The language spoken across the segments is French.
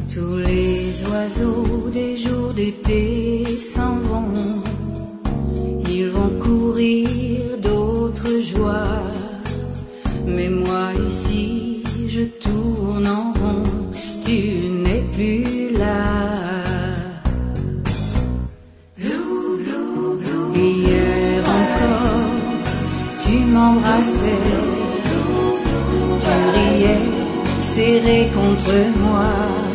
Tous les oiseaux des jours d'été s'en vont. Ils vont courir d'autres joies. Mais moi ici, je tourne en rond. Tu n'es plus là. Hier encore, tu m'embrassais. Tu riais, serré contre moi.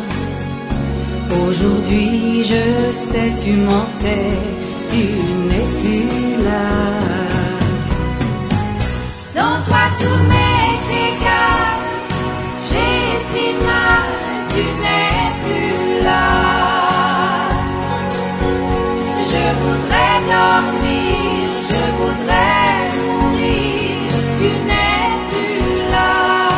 Aujourd'hui, je sais, tu mentais, tu n'es plus là. Sans toi, tout m'est égal. J'ai si mal, tu n'es plus là. Je voudrais dormir, je voudrais mourir, tu n'es plus là.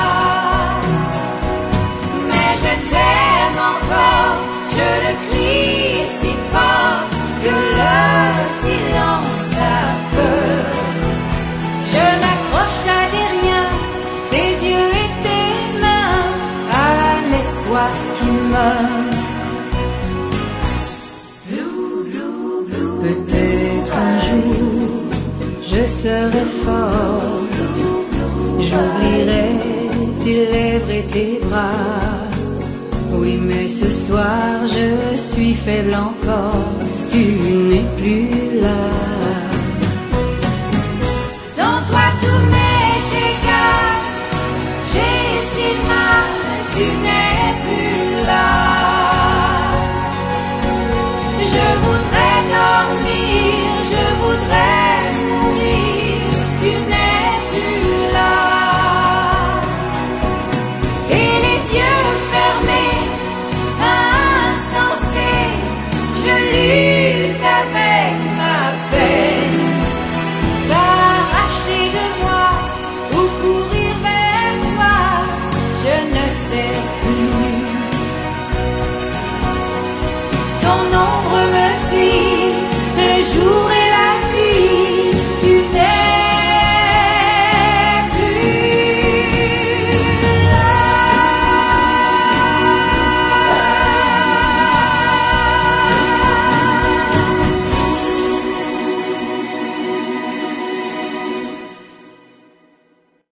Mais je t'aime encore. Je le crie si fort que le silence a peur. Je m'accroche à des riens, tes yeux et tes mains, à l'espoir qui meurt. Peut-être un jour je serai forte, j'oublierai tes lèvres et tes bras. Oui, mais ce soir je suis faible encore, tu n'es plus là. Sans toi tout m'est égal, j'ai si mal, tu n'es plus là. Je voudrais dormir, je voudrais mourir, tu n'es plus là. Et les yeux fermés, je lutte avec ma peine, t'arracher de moi ou courir vers toi, je ne sais plus. Ton ombre me suit le jour